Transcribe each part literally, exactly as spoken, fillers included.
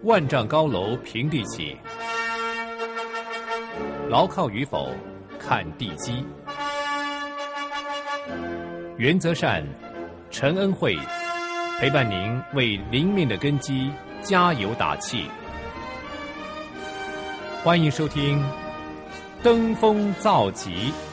万丈高楼平地起，牢靠与否看地基。原则善，陈恩惠陪伴您为灵命的根基加油打气。欢迎收听《登峰造极》。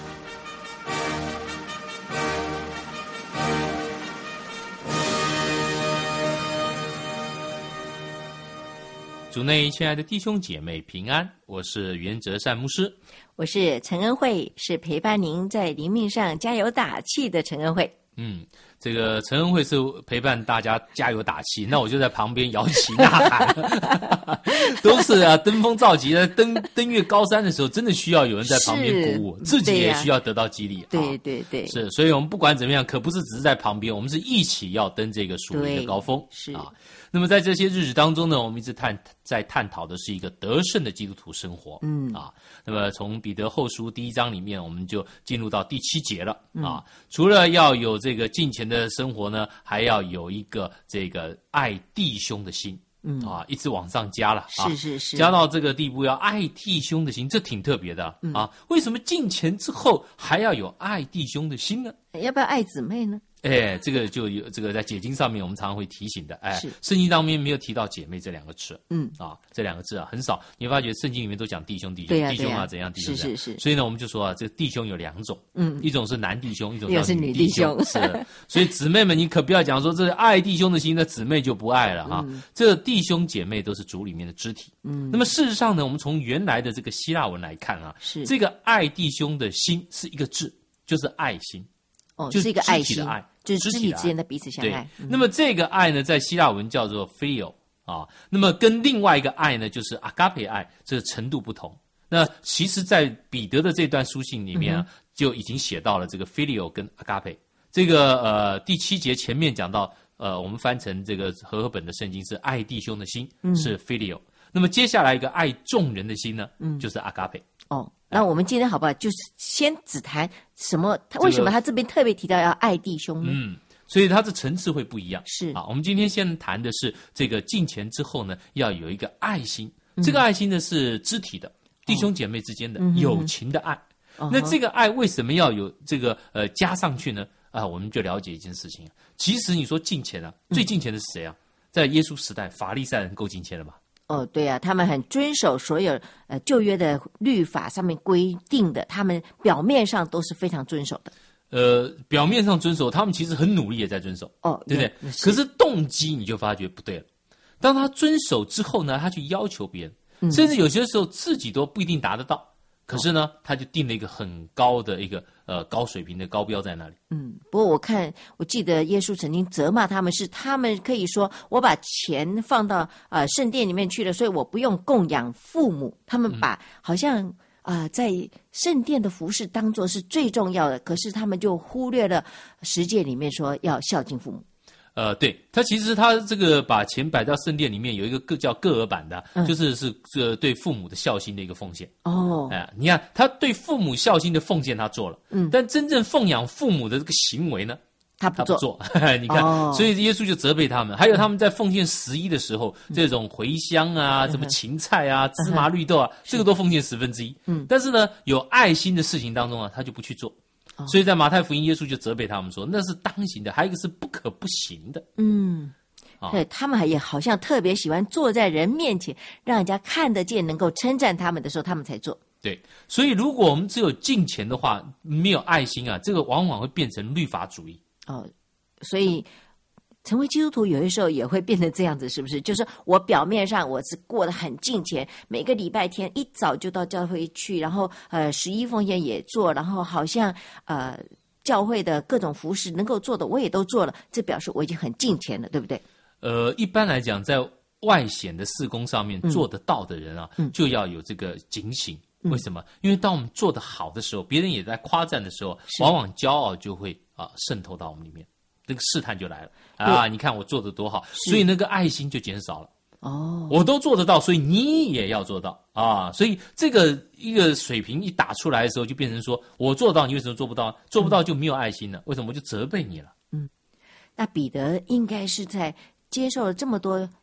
主内亲爱的弟兄姐妹平安，我是袁哲善牧师， 我是陈恩惠，是陪伴您在灵命上加油打气的陈恩惠。 嗯，这个陈恩惠是陪伴大家加油打气，那我就在旁边摇旗呐喊，都是啊，登峰造极的，登登越高山的时候，真的需要有人在旁边鼓舞，自己也需要得到激励。 对对对， 是，所以我们不管怎么样，可不是只是在旁边，我们是一起要登这个属灵的高峰。 是啊。那么在这些日子当中呢，我们一直探在探讨的是一个得胜的基督徒生活。嗯啊，那么从彼得后书第一章里面，我们就进入到第七节了啊。嗯、除了要有这个敬虔的生活呢，还要有一个这个爱弟兄的心。嗯啊，一直往上加了啊， 是是是， 加到这个地步，要爱弟兄的心，这挺特别的、嗯、啊。为什么敬虔之后还要有爱弟兄的心呢？ 要不要爱姊妹呢？ 哎，这个就有这个在解经上面我们常常会提醒的，哎，圣经当中没有提到姐妹这两个词，嗯啊，这两个字啊很少，你会发觉圣经里面都讲弟兄弟兄， 对啊弟兄啊怎样弟兄怎样， 是是是， 所以呢我们就说啊，这个弟兄有两种，嗯，一种是男弟兄，一种是女弟兄， 是，所以姊妹们你可不要讲说这爱弟兄的心，那姊妹就不爱了哈、嗯，这个弟兄姐妹都是主里面的肢体，嗯，那么事实上呢，我们从原来的这个希腊文来看啊，是这个爱弟兄的心是一个字，就是爱心。 哦， 就是一个爱心的爱， 就是肢体之间的彼此相爱。 对，嗯、那么这个爱呢，在希腊文叫做 phileo 啊，那么跟另外一个爱呢，就是 agape 爱，这个程度不同。那其实，在彼得的这段书信里面啊，嗯、就已经写到了这个 phileo 跟 agape。这个呃第七节前面讲到，呃，我们翻成这个和合本的圣经是爱弟兄的心、嗯、是 phileo。那么接下来一个爱众人的心呢，嗯、就是 agape。 哦，那我们今天好不好？就是先只谈什么？他为什么他这边特别提到要爱弟兄呢？ 嗯，所以它的层次会不一样。 是啊，我们今天先谈的是这个敬虔之后呢，要有一个爱心。嗯、这个爱心呢是肢体的，弟兄姐妹之间的、哦、友情的爱。嗯、那这个爱为什么要有这个呃加上去呢？啊，我们就了解一件事情。其实你说敬虔啊，最敬虔的是谁啊？在耶稣时代，法利赛人够敬虔了吧？ 哦，对啊，他们很遵守所有呃旧约的律法上面规定的，他们表面上都是非常遵守的。 呃，表面上遵守，他们其实很努力也在遵守，哦，对不对？可是动机你就发觉不对了。当他遵守之后呢，他去要求别人，嗯、甚至有些时候自己都不一定达得到。可是呢，他就定了一个很高的一个呃高水平的高标在那里。 嗯，不过我看我记得耶稣曾经责骂他们是，他们可以说我把钱放到呃圣殿里面去了，所以我不用供养父母。他们把、嗯、好像啊、呃、在圣殿的服事当作是最重要的，可是他们就忽略了十诫里面说要孝敬父母。 呃，对，他其实他这个把钱摆到圣殿里面，有一个个叫各额版的，嗯、就是是这对父母的孝心的一个奉献。哦，哎、呃，你看他对父母孝心的奉献他做了，嗯，但真正奉养父母的这个行为呢， 他不做。 他不做你看、哦，所以耶稣就责备他们。还有他们在奉献十一的时候，嗯、这种茴香啊、什么芹菜啊、嗯、芝麻绿豆啊，嗯、这个都奉献十分之一。嗯，但是呢，有爱心的事情当中啊，他就不去做。所以在马太福音，耶稣就责备他们说，那是当行的，还有一个是不可不行的。 嗯，对，他们也好像特别喜欢坐在人面前，让人家看得见，能够称赞他们的时候，他们才做。 对，所以如果我们只有敬虔的话，没有爱心啊，这个往往会变成律法主义。 哦，所以成为基督徒有些时候也会变成这样子，是不是？就是我表面上我是过得很敬虔，每个礼拜天一早就到教会去，然后呃十一奉献也做，然后好像呃教会的各种服事能够做的我也都做了，这表示我已经很敬虔了，对不对？ 呃，一般来讲，在外显的事工上面做得到的人啊，嗯、就要有这个警醒。为什么？因为当我们做得好的时候，别人也在夸赞的时候，往往骄傲就会啊、呃、渗透到我们里面。这个试探就来了啊！你看我做得多好，所以那个爱心就减少了。哦，我都做得到，所以你也要做到啊！所以这个一个水平一打出来的时候，就变成说我做到，你为什么做不到？做不到就没有爱心了。为什么？我就责备你了。 嗯，那彼得应该是在接受了这么多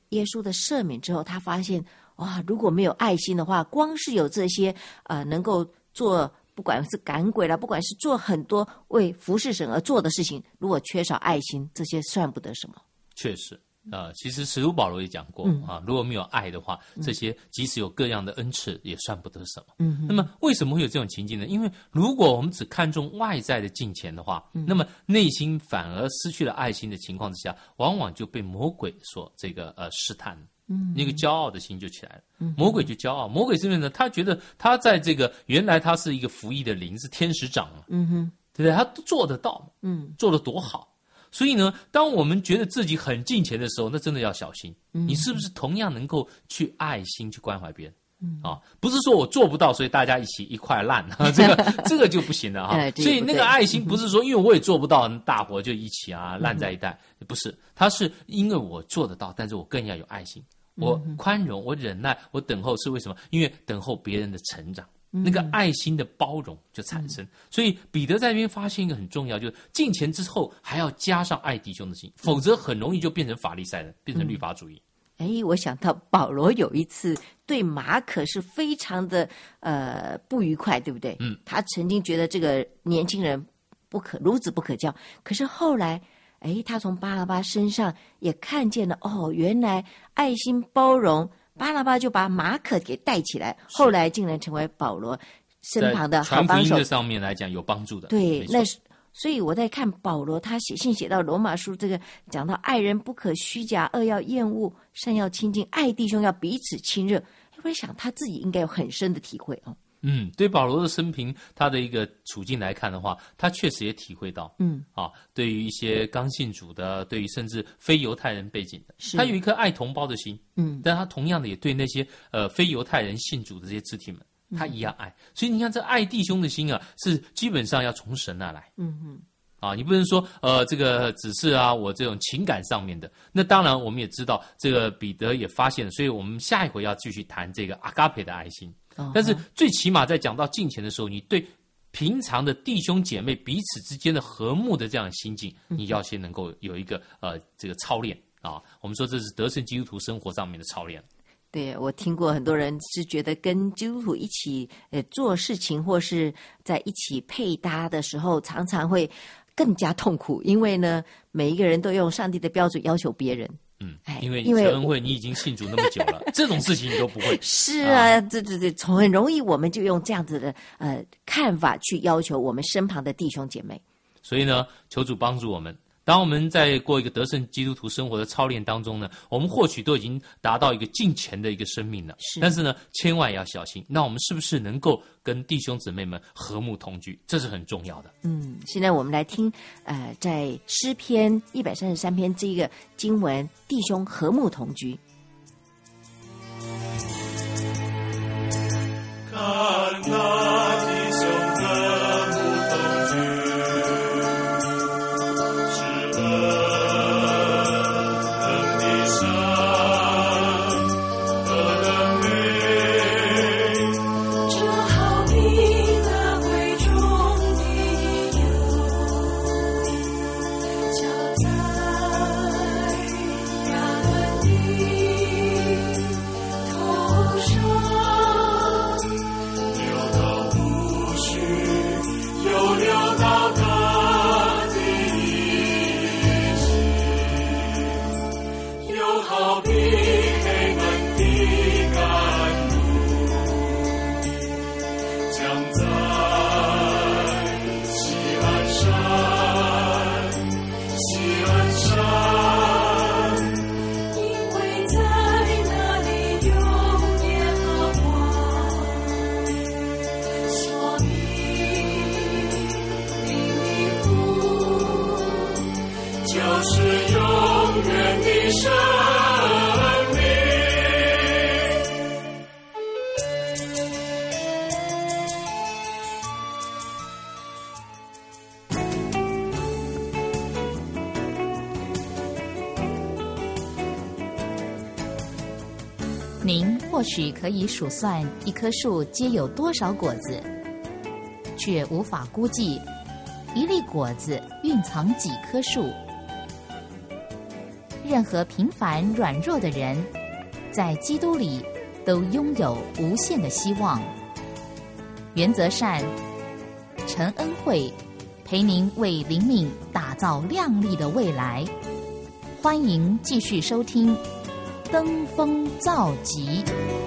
耶稣的赦免之后，他发现哇，如果没有爱心的话，光是有这些呃能够做，不管是赶鬼啦，不管是做很多为服侍神而做的事情，如果缺少爱心，这些算不得什么。 确实。呃，其实使徒保罗也讲过、嗯、啊，如果没有爱的话，这些即使有各样的恩赐，也算不得什么。嗯，那么为什么会有这种情境呢？因为如果我们只看重外在的金钱的话，嗯、那么内心反而失去了爱心的情况之下，往往就被魔鬼所这个呃试探。嗯，那个骄傲的心就起来了。嗯，魔鬼就骄傲，魔鬼是因为呢，他觉得他在这个原来他是一个服役的灵，是天使长嘛。嗯哼，对不对？他都做得到。嗯，做得多好。所以呢，当我们觉得自己很敬虔的时候，那真的要小心。嗯、你是不是同样能够去爱心去关怀别人？嗯、啊，不是说我做不到，所以大家一起一块烂啊，这个这个就不行了啊。哎、所以那个爱心不是说因为我也做不到，大伙就一起啊烂在一袋，嗯、不是，它是因为我做得到，但是我更要有爱心，我宽容，我忍耐，我等候，是为什么？因为等候别人的成长。那个爱心的包容就产生，嗯、所以彼得在那边发现一个很重要，就是敬虔之后还要加上爱弟兄的心，否则很容易就变成法利赛人，变成律法主义。 哎、嗯，我想到保罗有一次对马可是非常的呃不愉快，对不对？嗯，他曾经觉得这个年轻人不可孺子不可教，可是后来，哎，他从巴拿巴身上也看见了，哦，原来爱心包容。巴拿巴就把马可给带起来，后来竟然成为保罗身旁的好帮手。 传福音的上面来讲有帮助的。 对，那是所以我在看保罗，他写信写到罗马书，这个讲到爱人不可虚假，恶要厌恶，善要亲近，爱弟兄要彼此亲热。我在想他自己应该有很深的体会哦。 嗯，对保罗的生平，他的一个处境来看的话，他确实也体会到，嗯，啊，对于一些刚信主的，对于甚至非犹太人背景的，他有一颗爱同胞的心，嗯，但他同样的也对那些呃非犹太人信主的这些肢体们，他一样爱。嗯、所以你看，这爱弟兄的心啊，是基本上要从神那来，嗯嗯。啊，你不能说呃，这个只是啊，我这种情感上面的。那当然，我们也知道，这个彼得也发现了，所以我们下一回要继续谈这个阿嘎培的爱心。哦、但是最起码在讲到敬虔的时候，你对平常的弟兄姐妹彼此之间的和睦的这样的心境，你要先能够有一个呃这个操练啊。我们说这是得胜基督徒生活上面的操练。 对，我听过很多人是觉得跟基督徒一起呃做事情，或是在一起配搭的时候，常常会更加痛苦，因为呢，每一个人都用上帝的标准要求别人。 嗯，因为因为恩惠你已经信主那么久了，这种事情你都不会。 是啊，这这这，很容易我们就用这样子的呃看法去要求我们身旁的弟兄姐妹。 所以呢，求主帮助我们。当我们在过一个得胜基督徒生活的操练当中呢，我们或许都已经达到一个敬虔的一个生命了，是但是呢，千万也要小心。那我们是不是能够跟弟兄姊妹们和睦同居？这是很重要的。 嗯，现在我们来听，呃，在诗篇一百三十三篇这个经文，弟兄和睦同居。 看那弟兄和睦同居。 您或许可以数算一棵树结有多少果子，却无法估计一粒果子蕴藏几棵树。 任何平凡软弱的人，在基督里都拥有无限的希望。原则善，陈恩惠陪您为灵命打造亮丽的未来。欢迎继续收听《登峰造极》。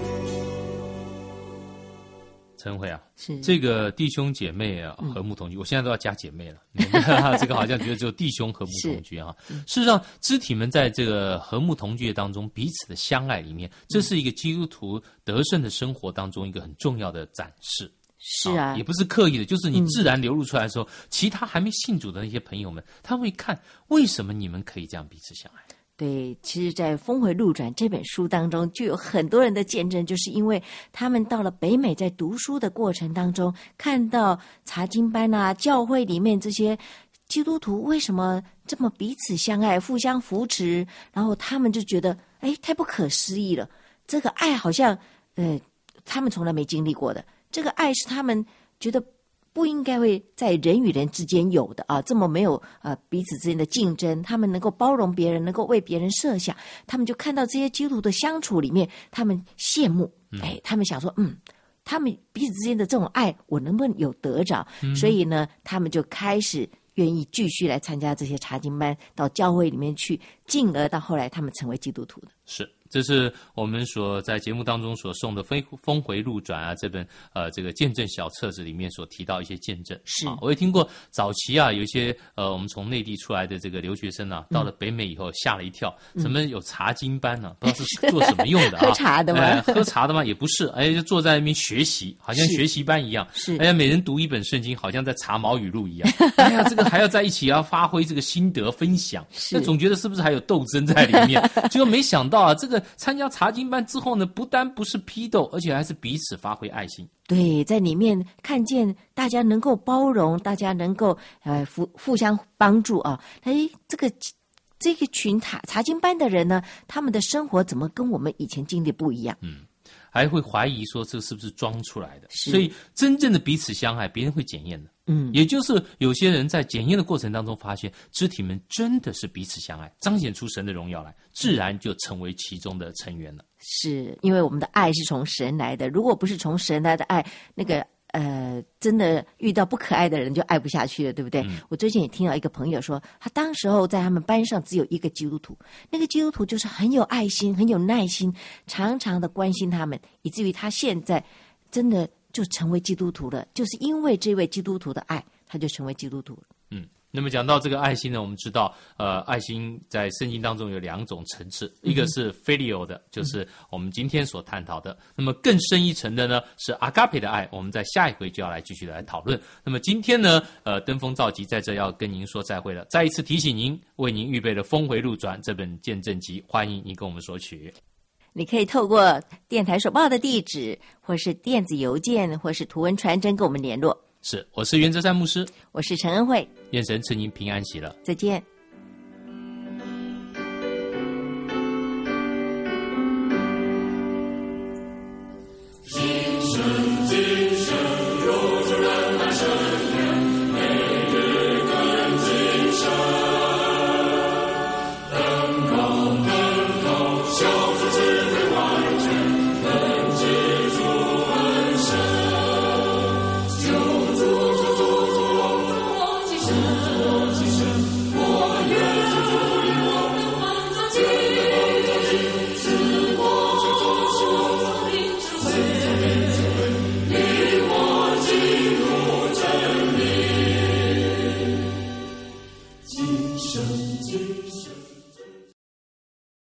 陈慧啊， 是这个弟兄姐妹啊，和睦同居，嗯、我现在都要加姐妹了。这个好像觉得只有弟兄和睦同居啊。事实上，肢体们在这个和睦同居当中，彼此的相爱里面，这是一个基督徒得胜的生活当中一个很重要的展示。 是啊， 啊，也不是刻意的，就是你自然流露出来的时候，嗯、其他还没信主的那些朋友们，他会看为什么你们可以这样彼此相爱。 对，其实在《峰回路转》这本书当中，就有很多人的见证，就是因为他们到了北美，在读书的过程当中，看到查经班啊、教会里面这些基督徒为什么这么彼此相爱、互相扶持，然后他们就觉得，哎，太不可思议了，这个爱好像，呃，他们从来没经历过的，这个爱是他们觉得不应该会在人与人之间有的啊，这么没有呃彼此之间的竞争，他们能够包容别人，能够为别人设想，他们就看到这些基督徒的相处里面，他们羡慕，哎，他们想说，嗯，他们彼此之间的这种爱，我能不能有得着？嗯、所以呢，他们就开始愿意继续来参加这些查经班，到教会里面去，进而到后来他们成为基督徒的。 是。这是我们所在节目当中所送的《峰回路转》啊，这本呃这个见证小册子里面所提到一些见证。 是、 啊，我也听过早期啊，有一些呃我们从内地出来的这个留学生啊，到了北美以后吓了一跳，嗯、什么有查经班呢、啊？不知道是做什么用的啊？ 喝茶的吗？ 哎，喝茶的吗？也不是，哎，就坐在那边学习，好像学习班一样。 是， 哎呀，每人读一本圣经，好像在查毛语录一样。哎呀，这个还要在一起要发挥这个心得分享，那总觉得是不是还有斗争在里面？结果没想到啊，这个参加查经班之后呢，不但不是批斗，而且还是彼此发挥爱心。 对，在里面看见大家能够包容，大家能够呃互互相帮助啊。哎，这个这个群查查经班的人呢，他们的生活怎么跟我们以前经历不一样？ 嗯，还会怀疑说这是不是装出来的？所以真正的彼此相爱，别人会检验的。嗯，也就是有些人在检验的过程当中发现，肢体们真的是彼此相爱，彰显出神的荣耀来，自然就成为其中的成员了。 是因为我们的爱是从神来的，如果不是从神来的爱，那个呃，真的遇到不可爱的人就爱不下去了，对不对？嗯、我最近也听到一个朋友说，他当时候在他们班上只有一个基督徒，那个基督徒就是很有爱心、很有耐心，常常的关心他们，以至于他现在真的就成为基督徒了，就是因为这位基督徒的爱，他就成为基督徒了。 嗯，那么讲到这个爱心呢，我们知道，呃，爱心在圣经当中有两种层次，一个是 filial 的，就是我们今天所探讨的。那么更深一层的呢，是 agape 的爱，我们在下一回就要来继续来讨论。那么今天呢，呃，登峰造极在这要跟您说再会了。再一次提醒您，为您预备了《峰回路转》这本见证集，欢迎您跟我们索取。 你可以透过电台手报的地址，或是电子邮件，或是图文传真跟我们联络。 是，我是袁哲山牧师， 我是陈恩惠， 愿神赐您平安喜乐， 再见。